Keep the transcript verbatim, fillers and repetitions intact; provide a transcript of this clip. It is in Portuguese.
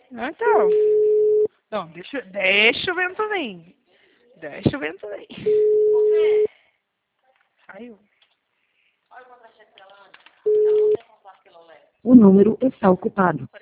Ah, então. Não, deixa, deixa o vento vir. Deixa o vento vir. Saiu. O número está ocupado.